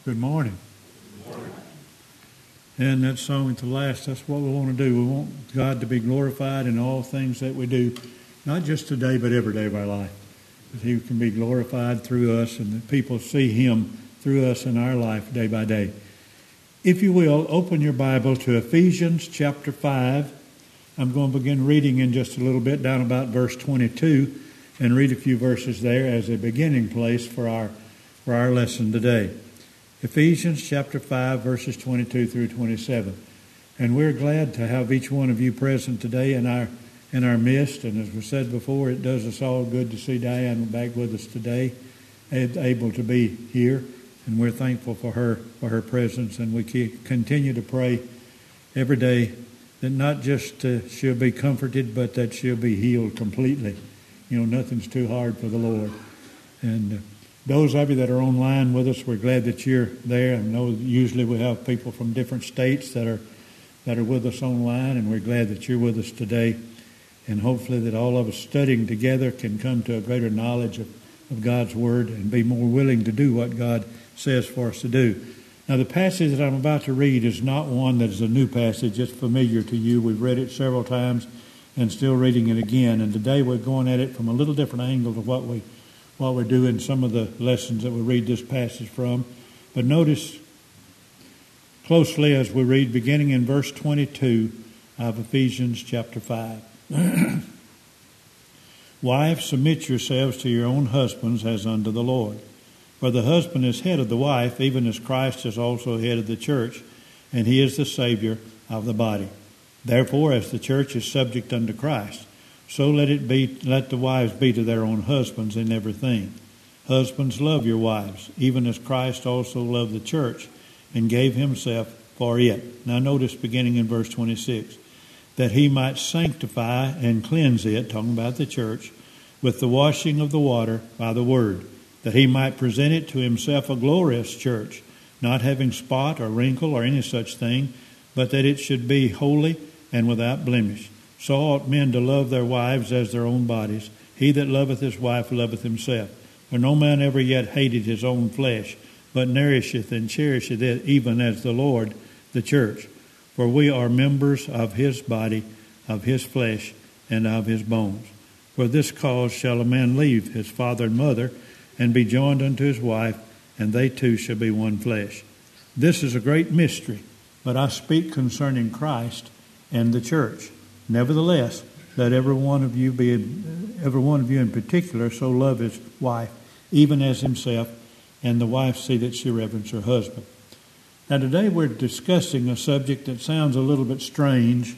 Good morning. And that song at the last, that's what we want to do. We want God to be glorified in all things that we do, not just today, but every day of our life. That He can be glorified through us and that people see Him through us in our life day by day. If you will, open your Bible to Ephesians chapter 5. I'm going to begin reading in just a little bit, down about verse 22, and read a few verses there as a beginning place for our lesson today. Ephesians chapter 5, verses 22 through 27. And we're glad to have each one of you present today in our midst. And as we said before, it does us all good to see Diane back with us today, able to be here. And we're thankful for her presence. And we continue to pray every day that not just she'll be comforted, but that she'll be healed completely. You know, nothing's too hard for the Lord. And those of you that are online with us, we're glad that you're there. I know usually we have people from different states that are with us online, and we're glad that you're with us today. And hopefully that all of us studying together can come to a greater knowledge of God's Word and be more willing to do what God says for us to do. Now, the passage that I'm about to read is not one that is a new passage. It's familiar to you. We've read it several times and still reading it again. And today we're going at it from a little different angle to what we do in some of the lessons that we read this passage from. But notice closely as we read, beginning in verse 22 of Ephesians chapter 5. Wives, submit yourselves to your own husbands as unto the Lord. For the husband is head of the wife, even as Christ is also head of the church, and he is the Savior of the body. Therefore, as the church is subject unto Christ, so let the wives be to their own husbands in everything. Husbands, love your wives, even as Christ also loved the church and gave himself for it. Now notice beginning in verse 26, that he might sanctify and cleanse it, talking about the church, with the washing of the water by the word, that he might present it to himself a glorious church, not having spot or wrinkle or any such thing, but that it should be holy and without blemish. So ought men to love their wives as their own bodies. He that loveth his wife loveth himself. For no man ever yet hated his own flesh, but nourisheth and cherisheth it, even as the Lord the church. For we are members of his body, of his flesh, and of his bones. For this cause shall a man leave his father and mother, and be joined unto his wife, and they two shall be one flesh. This is a great mystery, but I speak concerning Christ and the church. Nevertheless, let every one of you in particular so love his wife, even as himself, and the wife see that she reverence her husband. Now today we're discussing a subject that sounds a little bit strange.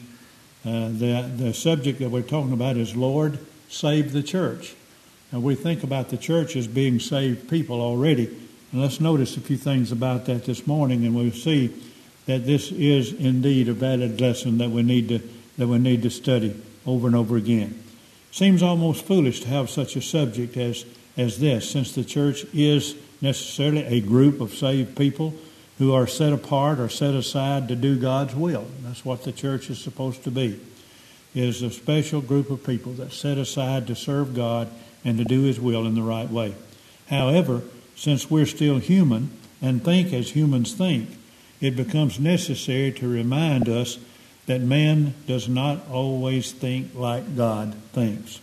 The subject that we're talking about is Lord, save the church. Now we think about the church as being saved people already. And let's notice a few things about that this morning, and we'll see that this is indeed a valid lesson that we need to study over and over again. Seems almost foolish to have such a subject as this, since the church is necessarily a group of saved people who are set apart or set aside to do God's will. That's what the church is supposed to be, is a special group of people that set aside to serve God and to do His will in the right way. However, since we're still human and think as humans think, it becomes necessary to remind us that man does not always think like God thinks.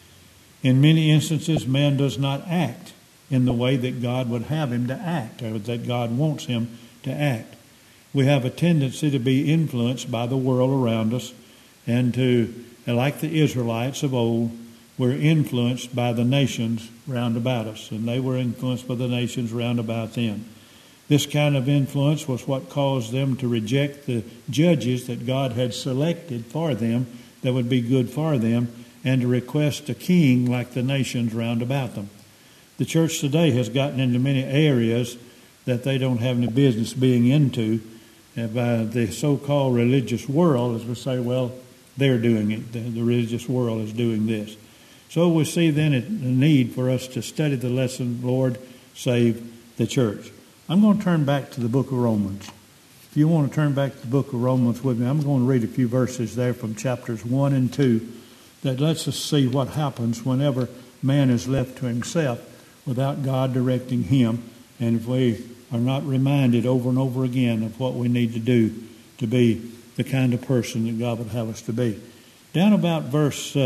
In many instances, man does not act in the way that God would have him to act, or that God wants him to act. We have a tendency to be influenced by the world around us, and like the Israelites of old, we're influenced by the nations round about us, and they were influenced by the nations round about them. This kind of influence was what caused them to reject the judges that God had selected for them that would be good for them, and to request a king like the nations round about them. The church today has gotten into many areas that they don't have any business being into by the so-called religious world, as we say, well, they're doing it. The religious world is doing this. So we see then a need for us to study the lesson, Lord, save the church. I'm going to turn back to the book of Romans. If you want to turn back to the book of Romans with me, I'm going to read a few verses there from chapters 1 and 2 that lets us see what happens whenever man is left to himself without God directing him. And if we are not reminded over and over again of what we need to do to be the kind of person that God would have us to be. Down about verse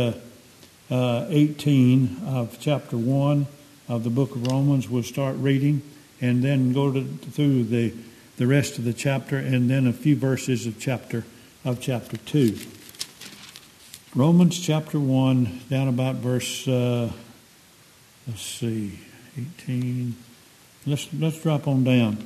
18 of chapter 1 of the book of Romans, we'll start reading and then go through the rest of the chapter and then a few verses of chapter 2. Romans chapter 1, down about verse, 18. Let's drop on down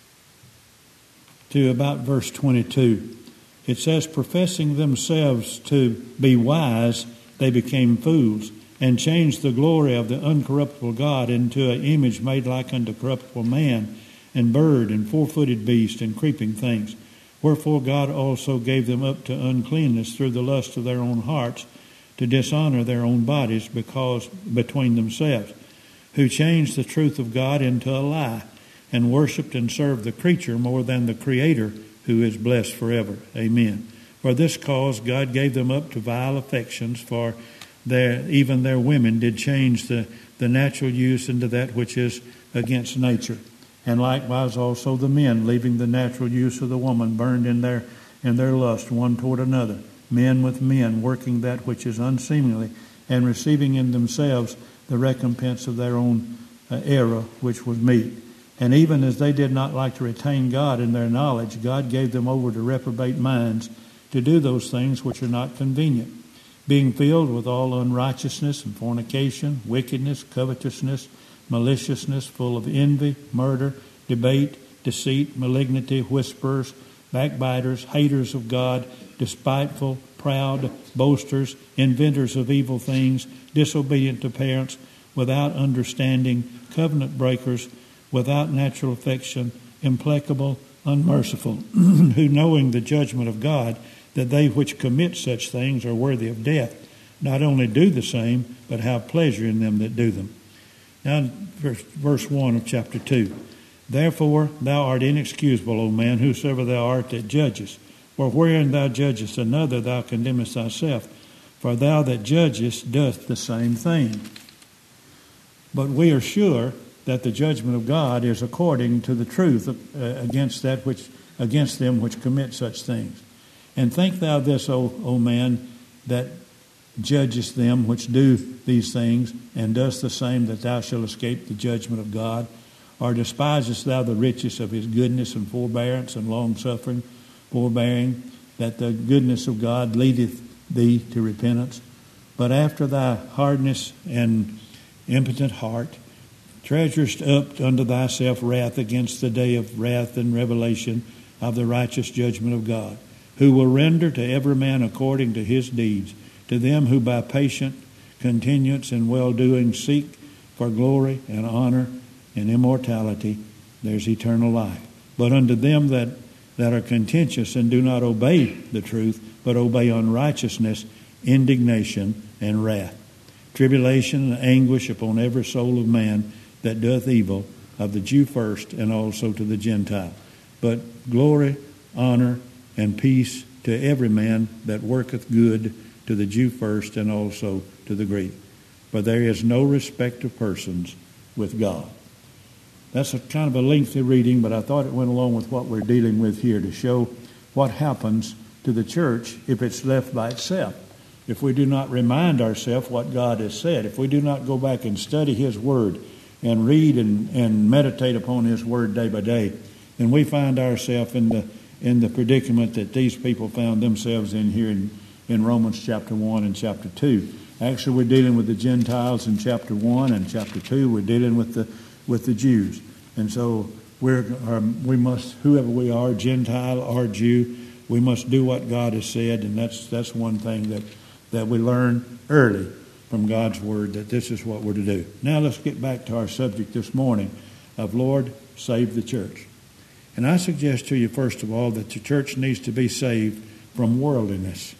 to about verse 22. It says, professing themselves to be wise, they became fools, and changed the glory of the uncorruptible God into an image made like unto corruptible man, and bird, and four-footed beast, and creeping things. Wherefore God also gave them up to uncleanness through the lust of their own hearts, to dishonor their own bodies between themselves, who changed the truth of God into a lie, and worshipped and served the creature more than the Creator, who is blessed forever. Amen. For this cause God gave them up to vile affections, for even their women did change the natural use into that which is against nature. And likewise also the men, leaving the natural use of the woman, burned in their lust one toward another, men with men, working that which is unseemly, and receiving in themselves the recompense of their own error, which was meet. And even as they did not like to retain God in their knowledge, God gave them over to reprobate minds, to do those things which are not convenient, being filled with all unrighteousness and fornication, wickedness, covetousness, maliciousness, full of envy, murder, debate, deceit, malignity, whisperers, backbiters, haters of God, despiteful, proud, boasters, inventors of evil things, disobedient to parents, without understanding, covenant breakers, without natural affection, implacable, unmerciful, who knowing the judgment of God, that they which commit such things are worthy of death, not only do the same, but have pleasure in them that do them. Now, verse 1 of chapter 2. Therefore thou art inexcusable, O man, whosoever thou art that judgest. For wherein thou judgest another, thou condemnest thyself. For thou that judgest doth the same thing. But we are sure that the judgment of God is according to the truth against them which commit such things. And think thou this, O man, that judgest them which do these things, and dost the same, that thou shalt escape the judgment of God? Or despisest thou the riches of his goodness and forbearance and long-suffering, forbearing, that the goodness of God leadeth thee to repentance? But after thy hardness and impotent heart, treasurest up unto thyself wrath against the day of wrath and revelation of the righteous judgment of God, who will render to every man according to his deeds. To them who by patient continuance in well-doing seek for glory and honor and immortality, there's eternal life. But unto them that are contentious and do not obey the truth, but obey unrighteousness, indignation and wrath, tribulation and anguish upon every soul of man that doth evil, of the Jew first, and also to the Gentile. But glory, honor, and peace to every man that worketh good, to the Jew first, and also to the Greek. For there is no respect of persons with God. That's a kind of a lengthy reading, but I thought it went along with what we're dealing with here to show what happens to the church if it's left by itself. If we do not remind ourselves what God has said, if we do not go back and study His Word and read and meditate upon His Word day by day, then we find ourselves in the predicament that these people found themselves in here in Romans chapter 1 and chapter 2. Actually, we're dealing with the Gentiles in chapter 1, and chapter 2 we're dealing with the Jews. And so we must, whoever we are, Gentile or Jew, we must do what God has said, and that's one thing that we learn early from God's Word, that this is what we're to do. Now let's get back to our subject this morning of Lord, save the church. And I suggest to you, first of all, that the church needs to be saved from worldliness.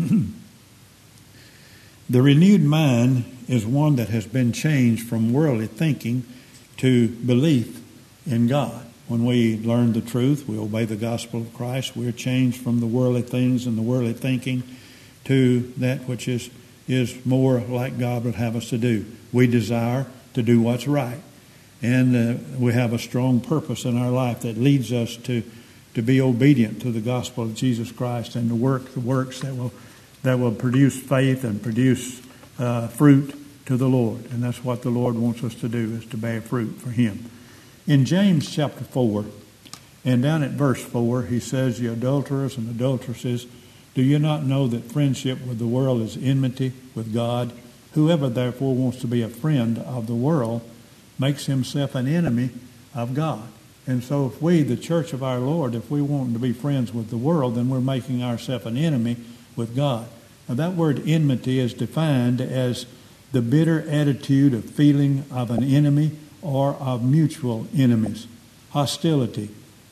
The renewed mind is one that has been changed from worldly thinking to belief in God. When we learn the truth, we obey the gospel of Christ, we're changed from the worldly things and the worldly thinking to that which is more like God would have us to do. We desire to do what's right. And we have a strong purpose in our life that leads us to be obedient to the gospel of Jesus Christ and to work the works that will produce faith and produce fruit to the Lord. And that's what the Lord wants us to do, is to bear fruit for Him. In James chapter 4, and down at verse 4, he says, "Ye adulterers and adulteresses, do you not know that friendship with the world is enmity with God? Whoever therefore wants to be a friend of the world makes himself an enemy of God." And so if we, the church of our Lord, if we want to be friends with the world, then we're making ourselves an enemy with God. Now that word enmity is defined as the bitter attitude of feeling of an enemy or of mutual enemies, hostility,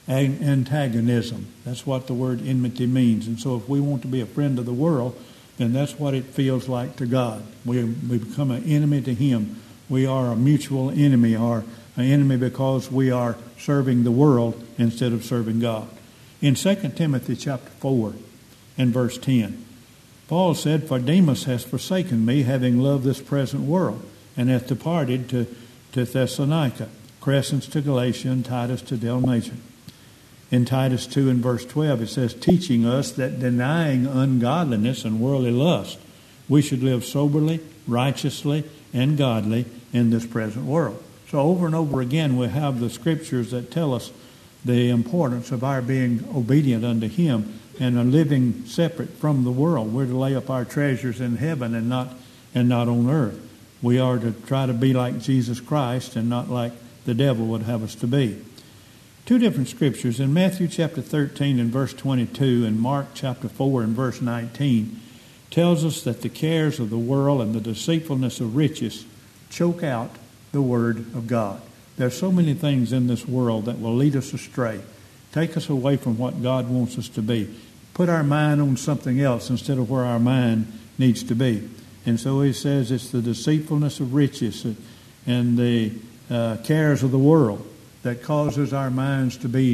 antagonism. That's what the word enmity means. And so if we want to be a friend of the world, then that's what it feels like to God. We become an enemy to Him. We are a mutual enemy, or an enemy because we are serving the world instead of serving God. In 2 Timothy chapter 4 and verse 10, Paul said, "For Demas has forsaken me, having loved this present world, and hath departed to Thessalonica, Crescens to Galatia, and Titus to Dalmatia." In Titus 2 and verse 12, it says, "Teaching us that denying ungodliness and worldly lust, we should live soberly, righteously, and godly in this present world." So over and over again we have the scriptures that tell us the importance of our being obedient unto Him and living separate from the world. We're to lay up our treasures in heaven and not on earth. We are to try to be like Jesus Christ and not like the devil would have us to be. Two different scriptures in Matthew chapter 13 and verse 22 and Mark chapter 4 and verse 19 tells us that the cares of the world and the deceitfulness of riches choke out the Word of God. There are so many things in this world that will lead us astray, take us away from what God wants us to be, put our mind on something else instead of where our mind needs to be. And so he says it's the deceitfulness of riches and the cares of the world that causes our minds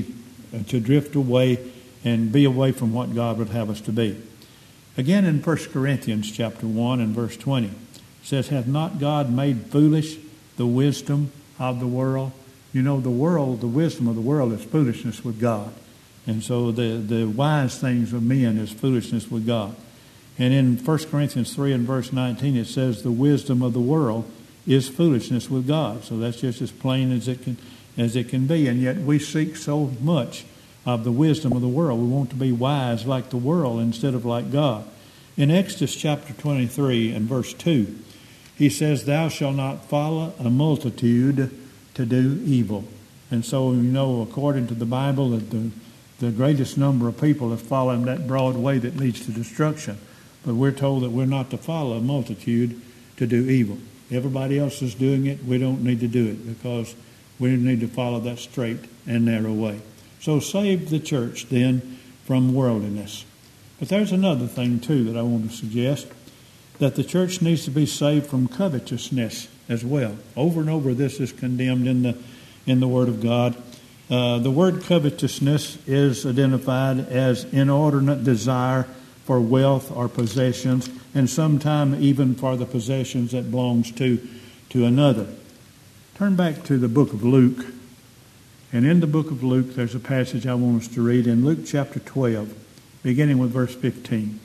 to drift away and be away from what God would have us to be. Again in 1 Corinthians chapter 1 and verse 20, it says, "Hath not God made foolish the wisdom of the world?" You know, the wisdom of the world is foolishness with God. And so the wise things of men is foolishness with God. And in 1 Corinthians 3 and verse 19, it says the wisdom of the world is foolishness with God. So that's just as plain as it can be. And yet we seek so much of the wisdom of the world. We want to be wise like the world instead of like God. In Exodus chapter 23 and verse 2, he says, "Thou shalt not follow a multitude to do evil." And so, you know, according to the Bible, that the greatest number of people is following that broad way that leads to destruction. But we're told that we're not to follow a multitude to do evil. Everybody else is doing it. We don't need to do it because we need to follow that straight and narrow way. So save the church then from worldliness. But there's another thing too that I want to suggest, that the church needs to be saved from covetousness as well. Over and over this is condemned in the Word of God. The word covetousness is identified as inordinate desire for wealth or possessions, and sometimes even for the possessions that belongs to another. Turn back to the book of Luke. And in the book of Luke, there's a passage I want us to read in Luke chapter 12, beginning with verse 15.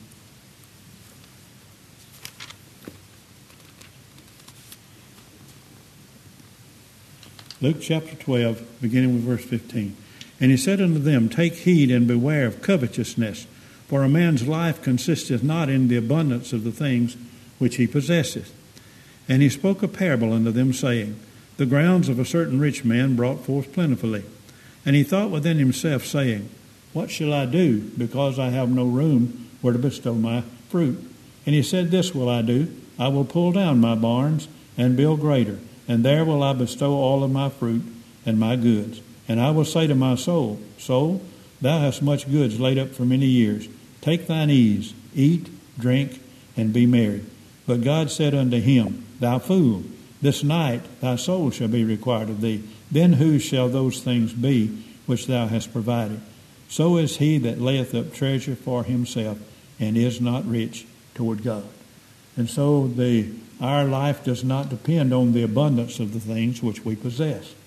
Luke chapter 12, beginning with verse 15. "And he said unto them, Take heed and beware of covetousness, for a man's life consisteth not in the abundance of the things which he possesseth. And he spoke a parable unto them, saying, The grounds of a certain rich man brought forth plentifully. And he thought within himself, saying, What shall I do, because I have no room where to bestow my fruit? And he said, This will I do, I will pull down my barns and build greater, and there will I bestow all of my fruit and my goods. And I will say to my soul, Soul, thou hast much goods laid up for many years. Take thine ease, eat, drink, and be merry. But God said unto him, Thou fool, this night thy soul shall be required of thee. Then whose shall those things be which thou hast provided? So is he that layeth up treasure for himself, and is not rich toward God. And so our life does not depend on the abundance of the things which we possess.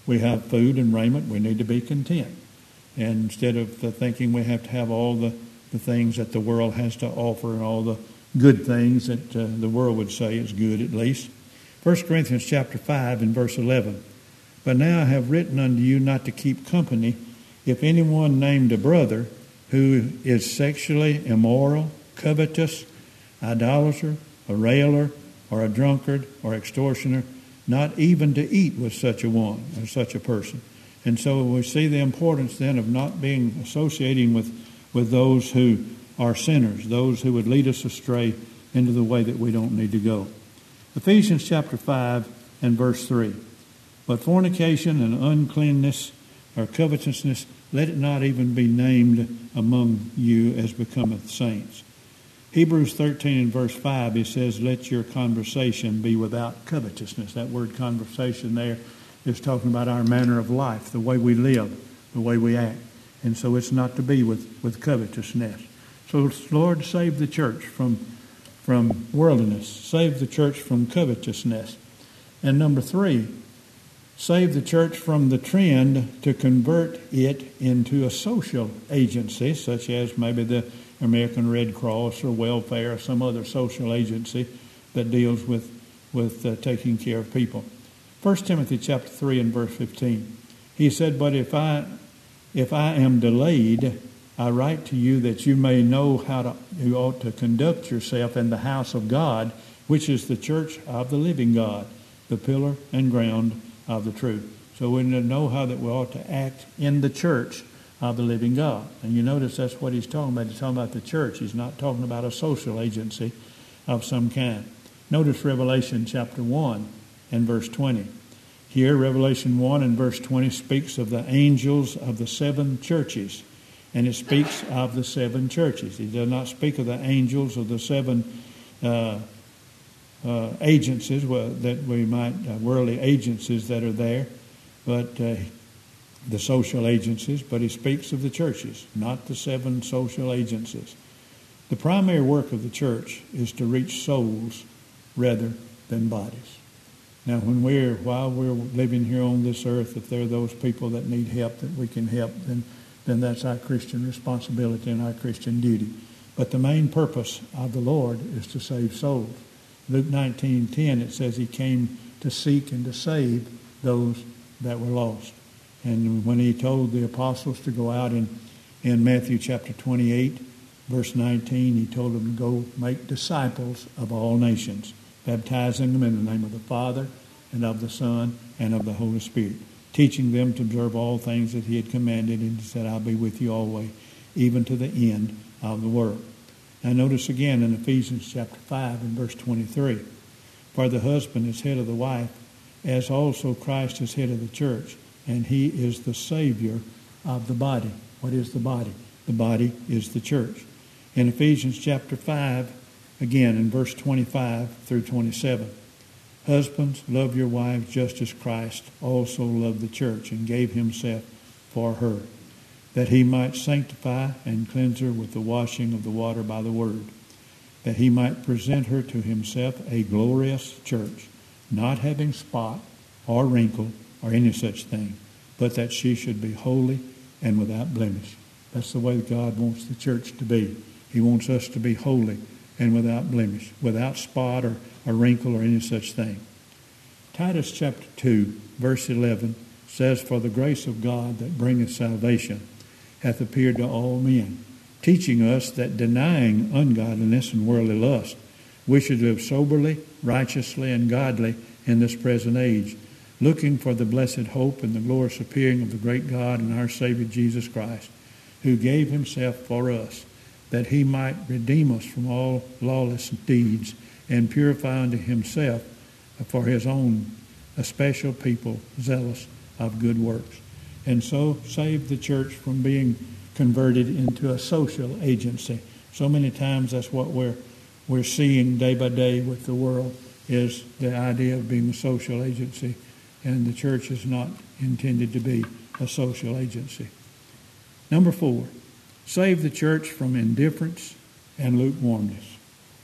we have food and raiment, we need to be content. And instead of thinking we have to have all the things that the world has to offer and all the good things that the world would say is good at least. 1 Corinthians chapter 5 and verse 11. But now I have written unto you not to keep company if anyone named a brother who is sexually immoral, covetous, idolater, a railer, or a drunkard, or extortioner, not even to eat with such a one, or such a person. And so we see the importance then of not associating with those who are sinners, those who would lead us astray into the way that we don't need to go. Ephesians chapter 5 and verse 3. But fornication and uncleanness or covetousness, let it not even be named among you as becometh saints. Hebrews 13 and verse 5, it says, let your conversation be without covetousness. That word conversation there is talking about our manner of life, the way we live, the way we act. And so it's not to be with covetousness. So Lord, save the church from worldliness. Save the church from covetousness. And number 3, save the church from the trend to convert it into a social agency, such as maybe the American Red Cross or welfare or some other social agency that deals with taking care of people. 1 Timothy chapter 3 and verse 15. He said, but if I am delayed, I write to you that you may know how you ought to conduct yourself in the house of God, which is the church of the living God, the pillar and ground of the truth. So we know how that we ought to act in the church of the living God. And you notice that's what he's talking about. He's talking about the church. He's not talking about a social agency of some kind. Notice Revelation chapter 1 and verse 20. Here, Revelation 1 and verse 20 speaks of the angels of the 7 churches. And it speaks of the 7 churches. He does not speak of the angels of the 7 agencies that we might, worldly agencies that are there, but the social agencies, but he speaks of the churches, not the 7 social agencies. The primary work of the church is to reach souls rather than bodies. Now, while we're living here on this earth, if there are those people that need help that we can help, then that's our Christian responsibility and our Christian duty. But the main purpose of the Lord is to save souls. Luke 19:10, it says he came to seek and to save those that were lost. And when he told the apostles to go out in Matthew chapter 28, verse 19, he told them to go make disciples of all nations, baptizing them in the name of the Father and of the Son and of the Holy Spirit, teaching them to observe all things that he had commanded, and he said, I'll be with you always, even to the end of the world. Now notice again in Ephesians chapter 5 and verse 23, for the husband is head of the wife, as also Christ is head of the church, and he is the Savior of the body. What is the body? The body is the church. In Ephesians chapter 5, again in verse 25 through 27, husbands, love your wives just as Christ also loved the church and gave himself for her, that he might sanctify and cleanse her with the washing of the water by the word, that he might present her to himself a glorious church, not having spot or wrinkle or any such thing, but that she should be holy and without blemish. That's the way God wants the church to be. He wants us to be holy and without blemish, without spot or a wrinkle or any such thing. Titus chapter 2, verse 11 says, for the grace of God that bringeth salvation hath appeared to all men, teaching us that denying ungodliness and worldly lust, we should live soberly, righteously, and godly in this present age, looking for the blessed hope and the glorious appearing of the great God and our Savior Jesus Christ, who gave himself for us, that he might redeem us from all lawless deeds and purify unto himself for his own a special people zealous of good works. And so save the church from being converted into a social agency. So many times that's what we're seeing day by day with the world, is the idea of being a social agency. And the church is not intended to be a social agency. Number 4, save the church from indifference and lukewarmness.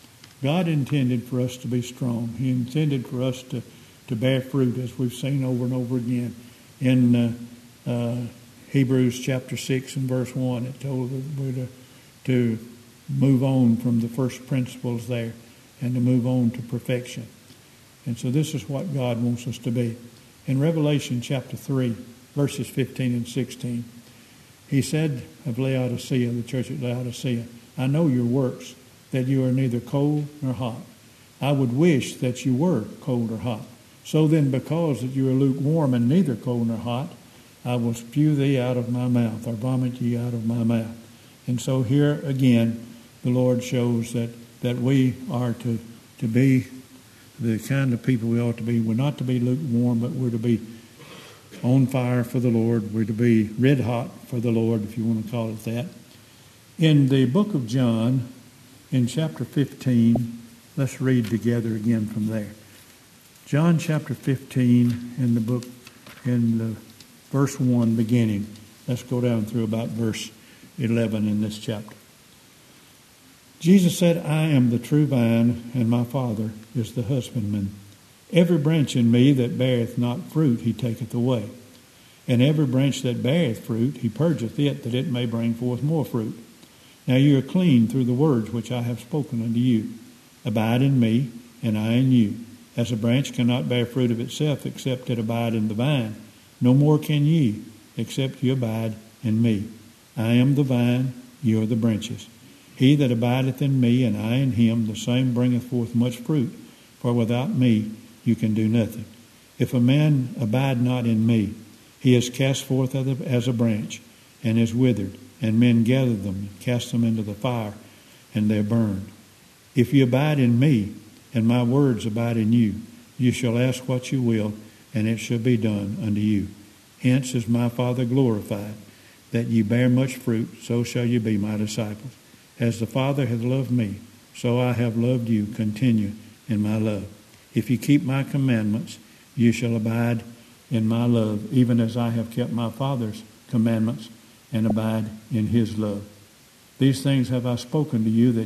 God intended for us to be strong. He intended for us to bear fruit, as we've seen over and over again. In Hebrews chapter 6 and verse 1, it told us we're to move on from the first principles there and to move on to perfection. And so this is what God wants us to be. In Revelation chapter 3, verses 15 and 16, he said of Laodicea, the church at Laodicea, I know your works, that you are neither cold nor hot. I would wish that you were cold or hot. So then, because that you are lukewarm and neither cold nor hot, I will spew thee out of my mouth, or vomit you out of my mouth. And so here again, the Lord shows that we are to be the kind of people we ought to be. We're not to be lukewarm, but we're to be on fire for the Lord. We're to be red hot for the Lord, if you want to call it that. In the book of John, in chapter 15, let's read together again from there. John chapter 15 in the book, in the verse 1 beginning. Let's go down through about verse 11 in this chapter. Jesus said, I am the true vine, and my Father is the husbandman. Every branch in me that beareth not fruit, he taketh away. And every branch that beareth fruit, he purgeth it, that it may bring forth more fruit. Now you are clean through the words which I have spoken unto you. Abide in me, and I in you. As a branch cannot bear fruit of itself, except it abide in the vine, no more can ye, except you abide in me. I am the vine, ye are the branches. He that abideth in me, and I in him, the same bringeth forth much fruit. For without me you can do nothing. If a man abide not in me, he is cast forth as a branch, and is withered, and men gather them, and cast them into the fire, and they are burned. If you abide in me, and my words abide in you, you shall ask what you will, and it shall be done unto you. Hence is my Father glorified, that ye bear much fruit, so shall ye be my disciples. As the Father hath loved me, so I have loved you. Continue in my love. If you keep my commandments, you shall abide in my love, even as I have kept my Father's commandments and abide in his love. These things have I spoken to you,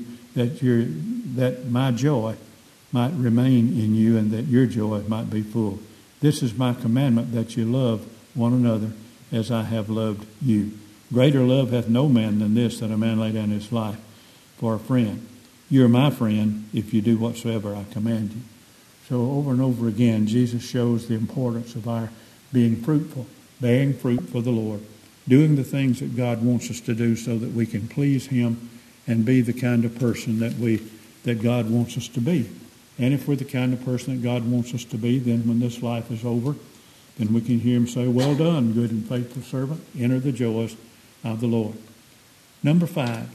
that my joy might remain in you, and that your joy might be full. This is my commandment, that you love one another as I have loved you. Greater love hath no man than this, that a man lay down his life for a friend. You are my friend if you do whatsoever I command you. So over and over again, Jesus shows the importance of our being fruitful, bearing fruit for the Lord, doing the things that God wants us to do so that we can please him and be the kind of person that God wants us to be. And if we're the kind of person that God wants us to be, then when this life is over, then we can hear him say, well done, good and faithful servant. Enter the joys of the Lord. Number 5,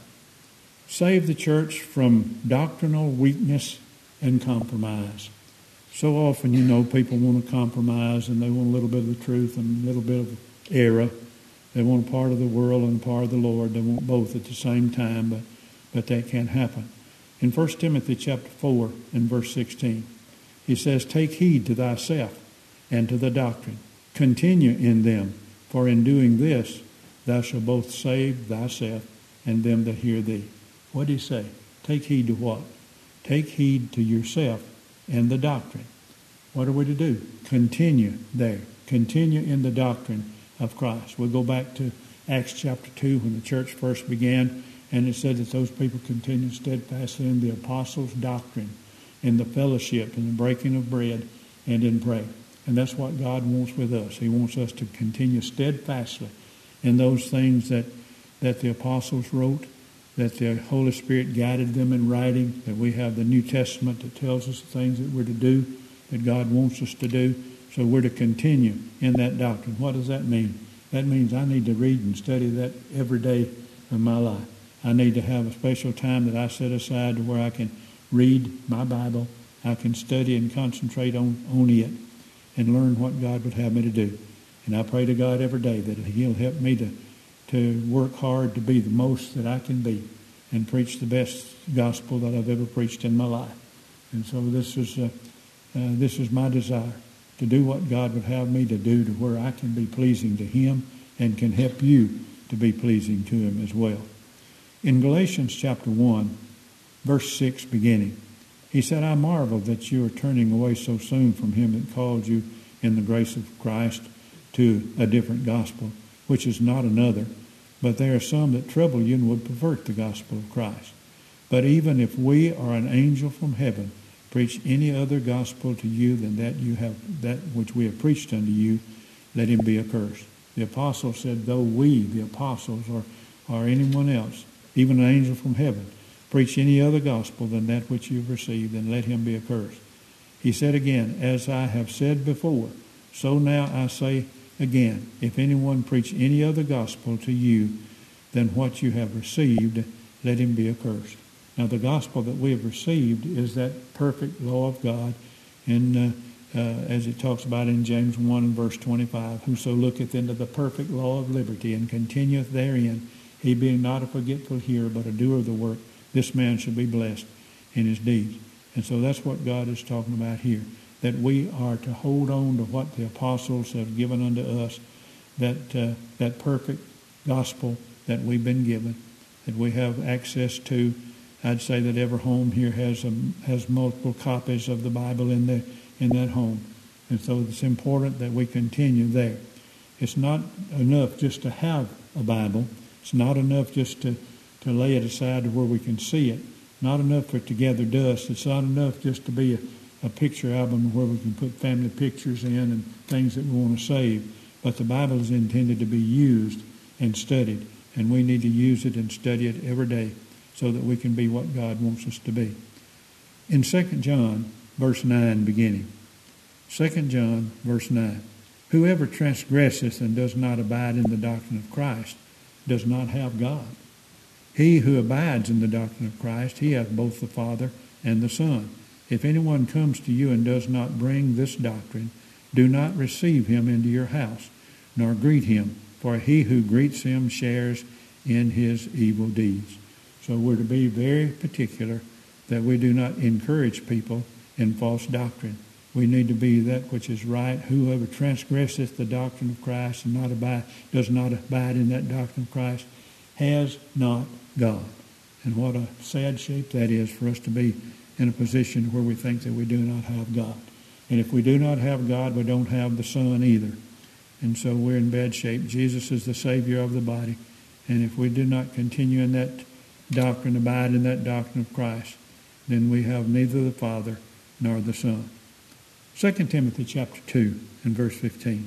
save the church from doctrinal weakness and compromise. So often, people want to compromise, and they want a little bit of the truth and a little bit of error. They want a part of the world and a part of the Lord. They want both at the same time, but that can't happen. In 1 Timothy chapter 4 and verse 16, he says, take heed to thyself and to the doctrine. Continue in them, for in doing this thou shalt both save thyself and them that hear thee. What did he say? Take heed to what? Take heed to yourself and the doctrine. What are we to do? Continue there. Continue in the doctrine of Christ. We'll go back to Acts chapter 2 when the church first began, and it said that those people continued steadfastly in the apostles' doctrine, in the fellowship, in the breaking of bread, and in prayer. And that's what God wants with us. He wants us to continue steadfastly in those things that the apostles wrote, that the Holy Spirit guided them in writing, that we have the New Testament that tells us the things that we're to do, that God wants us to do. So we're to continue in that doctrine. What does that mean? That means I need to read and study that every day of my life. I need to have a special time that I set aside to where I can read my Bible. I can study and concentrate on it and learn what God would have me to do. And I pray to God every day that he'll help me to work hard to be the most that I can be and preach the best gospel that I've ever preached in my life. And so this is my desire, to do what God would have me to do, to where I can be pleasing to him and can help you to be pleasing to him as well. In Galatians chapter 1, verse 6 beginning, he said, I marvel that you are turning away so soon from him that called you in the grace of Christ to a different gospel, which is not another. But there are some that trouble you and would pervert the gospel of Christ. But even if we or an angel from heaven preach any other gospel to you than that which we have preached unto you, let him be accursed. The apostle said, though we, the apostles, or anyone else, even an angel from heaven, preach any other gospel than that which you have received, then let him be accursed. He said again, as I have said before, so now I say again, if anyone preach any other gospel to you than what you have received, let him be accursed. Now the gospel that we have received is that perfect law of God, as it talks about in James 1 and verse 25, whoso looketh into the perfect law of liberty and continueth therein, he being not a forgetful hearer but a doer of the work, this man shall be blessed in his deeds. And so that's what God is talking about here, that we are to hold on to what the apostles have given unto us, that perfect gospel that we've been given, that we have access to. I'd say that every home here has multiple copies of the Bible in that home. And so it's important that we continue there. It's not enough just to have a Bible. It's not enough just to lay it aside to where we can see it. Not enough for it to gather dust. It's not enough just to be a picture album where we can put family pictures in and things that we want to save. But the Bible is intended to be used and studied. And we need to use it and study it every day so that we can be what God wants us to be. In 2 John, verse 9 beginning. 2 John, verse 9. Whoever transgresseth and does not abide in the doctrine of Christ does not have God. He who abides in the doctrine of Christ, he hath both the Father and the Son. If anyone comes to you and does not bring this doctrine, do not receive him into your house, nor greet him, for he who greets him shares in his evil deeds. So we're to be very particular that we do not encourage people in false doctrine. We need to be that which is right. Whoever transgresseth the doctrine of Christ and does not abide in that doctrine of Christ has not God. And what a sad shape that is for us to be in a position where we think that we do not have God. And if we do not have God, we don't have the Son either. And so we're in bad shape. Jesus is the Savior of the body. And if we do not continue in that doctrine, abide in that doctrine of Christ, then we have neither the Father nor the Son. 2 Timothy chapter 2 and verse 15.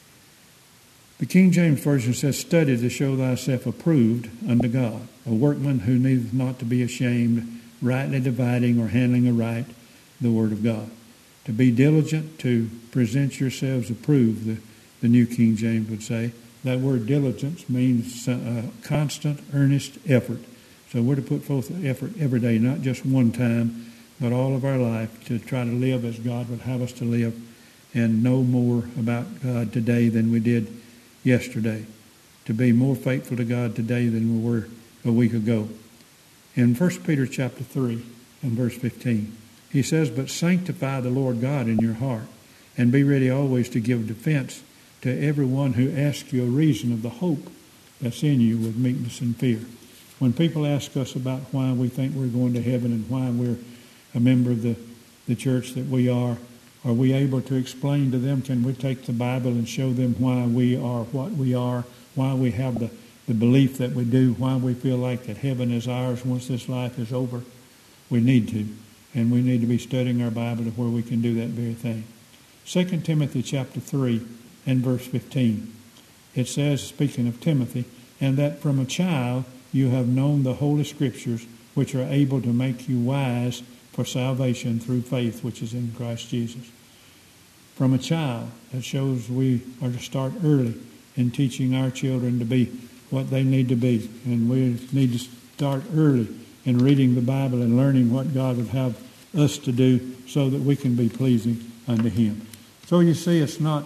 The King James Version says, study to show thyself approved unto God, a workman who needeth not to be ashamed, rightly dividing or handling aright the word of God. To be diligent to present yourselves approved, the New King James would say. That word diligence means constant, earnest effort. So we're to put forth effort every day, not just one time, but all of our life to try to live as God would have us to live and know more about God today than we did yesterday. To be more faithful to God today than we were a week ago. In 1 Peter chapter 3 and verse 15, he says, but sanctify the Lord God in your heart, and be ready always to give defense to everyone who asks you a reason of the hope that's in you with meekness and fear. When people ask us about why we think we're going to heaven and why we're a member of the church that we are we able to explain to them, can we take the Bible and show them why we are what we are, why we have the belief that we do, why we feel like that heaven is ours once this life is over? We need to. And we need to be studying our Bible to where we can do that very thing. 2 Timothy chapter 3 and verse 15. It says, speaking of Timothy, and that from a child you have known the Holy Scriptures, which are able to make you wise for salvation through faith, which is in Christ Jesus. From a child, that shows we are to start early in teaching our children to be what they need to be. And we need to start early in reading the Bible and learning what God would have us to do so that we can be pleasing unto Him. So you see, it's not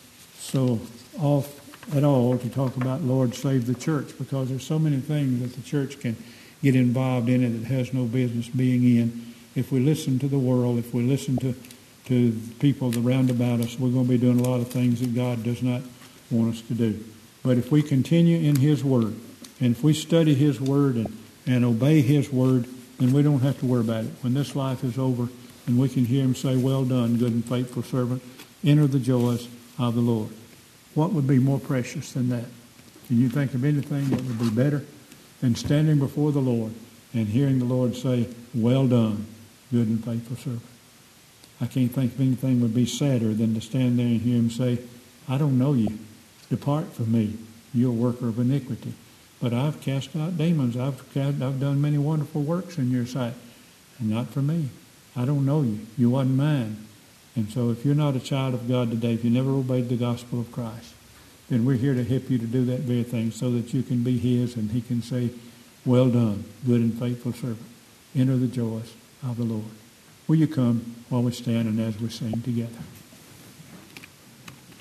so off at all to talk about Lord save the church, because there's so many things that the church can get involved in it that has no business being in. If we listen to the world, if we listen to people around about us, we're going to be doing a lot of things that God does not want us to do. But if we continue in His Word, and if we study His Word and obey His Word, then we don't have to worry about it. When this life is over, and we can hear Him say, well done, good and faithful servant, enter the joys of the Lord. What would be more precious than that? Can you think of anything that would be better than standing before the Lord and hearing the Lord say, well done, good and faithful servant? I can't think of anything would be sadder than to stand there and hear him say, I don't know you. Depart from me, you're a worker of iniquity. But I've cast out demons. I've done many wonderful works in your sight. And not for me. I don't know you. You wasn't mine. And so if you're not a child of God today, if you never obeyed the gospel of Christ, then we're here to help you to do that very thing so that you can be his and he can say, well done, good and faithful servant. Enter the joys of the Lord. Will you come while we stand and as we sing together?